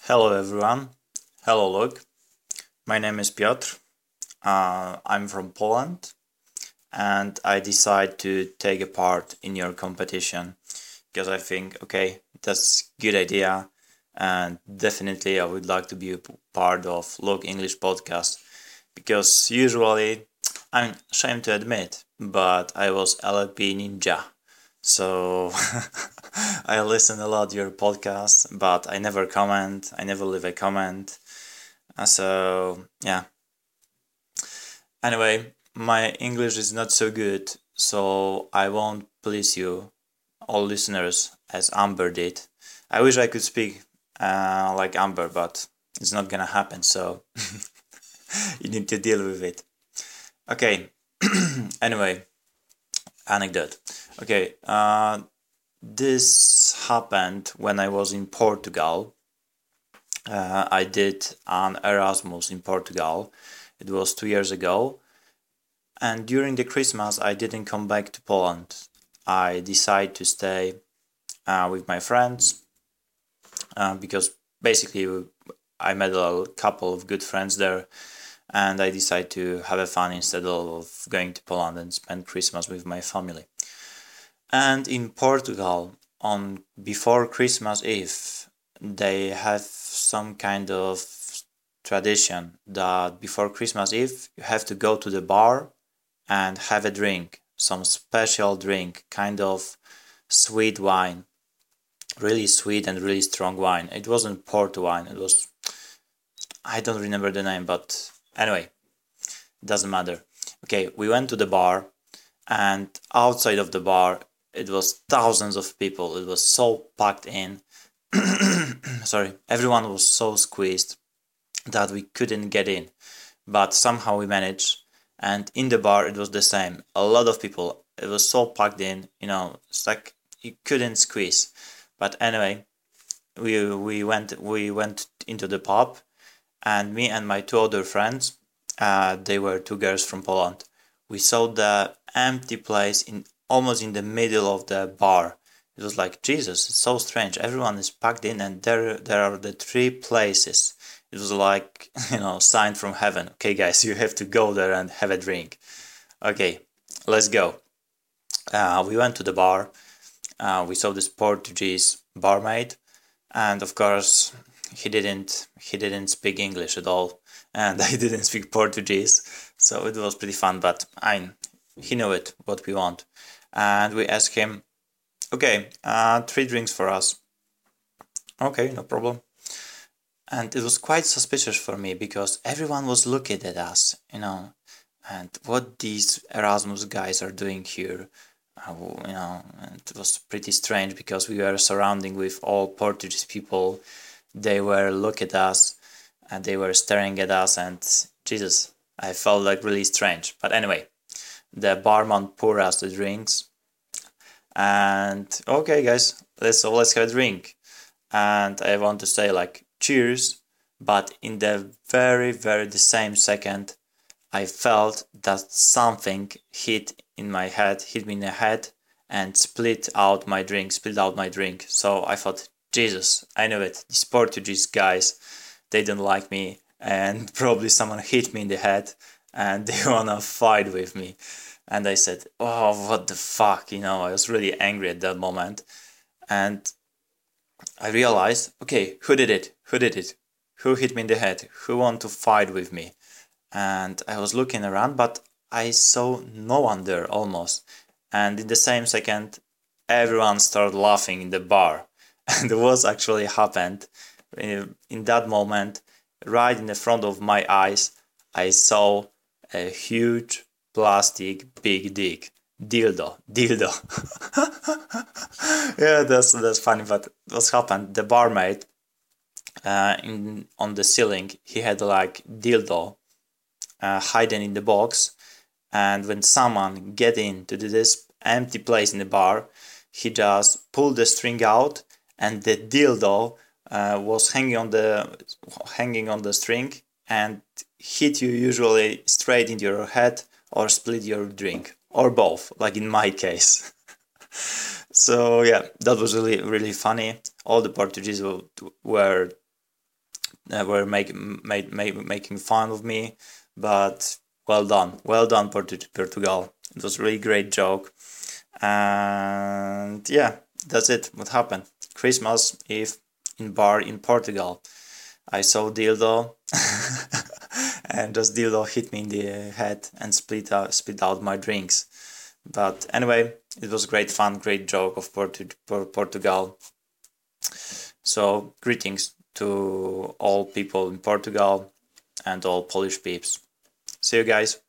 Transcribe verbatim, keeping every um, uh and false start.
Hello everyone. Hello Luke. My name is Piotr. Uh, I'm from Poland and I decide to take a part in your competition because I think, okay, that's a good idea and definitely I would like to be a part of Luke English podcast because usually I'm ashamed to admit, but I was L L P ninja. So I listen a lot to your podcast, but I never comment. I never leave a comment. Uh, So yeah. Anyway, my English is not so good, so I won't please you, all listeners, as Amber did. I wish I could speak uh, like Amber, but it's not gonna happen. So you need to deal with it. Okay. Anyway, anecdote. Okay. Uh, this happened when I was in Portugal. Uh, I did an Erasmus in Portugal. It was two years ago. And during the Christmas, I didn't come back to Poland. I decided to stay uh, with my friends uh, because basically I met a couple of good friends there, and I decided to have a fun instead of going to Poland and spend Christmas with my family. And in Portugal, on before Christmas Eve, they have some kind of tradition that before Christmas Eve you have to go to the bar and have a drink, some special drink, kind of sweet wine, really sweet and really strong wine. It wasn't port wine, it was, I don't remember the name, but anyway, it doesn't matter. Okay, we went to the bar, and outside of the bar, it was thousands of people. It was so packed in. Sorry, everyone was so squeezed that we couldn't get in, but somehow we managed. And in the bar, it was the same. A lot of people. It was so packed in. You know, it's like you couldn't squeeze. But anyway, we we went we went into the pub, and me and my two other friends, uh, they were two girls from Poland. We saw the empty place in almost in the middle of the bar. It was like Jesus. It's so strange. Everyone is packed in, and there there are the three places. It was like, you know, sign from heaven. Okay, guys, you have to go there and have a drink. Okay, let's go. Uh, we went to the bar. Uh, we saw this Portuguese barmaid, and of course, he didn't he didn't speak English at all, and I didn't speak Portuguese, so it was pretty fun. But I, he knew it what we want, and we asked him, okay, uh, three drinks for us. Okay, no problem. And it was quite suspicious for me because everyone was looking at us, you know, and what these Erasmus guys are doing here. Uh, you know, and it was pretty strange because we were surrounding with all Portuguese people. They were looking at us and they were staring at us, and Jesus, I felt like really strange. But anyway, the barman poured us the drinks, and okay, guys, let's so let's have a drink. And I want to say like cheers, but in the very very the same second, I felt that something hit in my head, hit me in the head, and split out my drink, split out my drink. So I thought, Jesus, I knew it. These Portuguese guys, they don't like me, and probably someone hit me in the head, and they wanna fight with me. And I said, oh, what the fuck, you know, I was really angry at that moment. And I realized, okay, who did it? Who did it? Who hit me in the head? Who want to fight with me? And I was looking around, but I saw no one there almost. And in the same second, everyone started laughing in the bar. And what actually happened in, in that moment, right in the front of my eyes, I saw a huge plastic big dick. Dildo, dildo. Yeah, that's that's funny. But what happened? The barmaid, uh, in on the ceiling, he had like dildo uh, hidden in the box, and when someone get into this empty place in the bar, he just pulled the string out, and the dildo uh, was hanging on the hanging on the string and hit you usually straight into your head or split your drink or both, like in my case. So yeah, that was really really funny. All the Portuguese were uh, were making made, made, making fun of me, but well done, well done, Portu- Portugal. It was a really great joke, and yeah, that's it. What happened? Christmas Eve in bar in Portugal. I saw dildo, and just dildo hit me in the head and split out split out my drinks. But anyway, it was great fun, great joke of Portu- Portugal. So greetings to all people in Portugal and all Polish peeps. See you guys.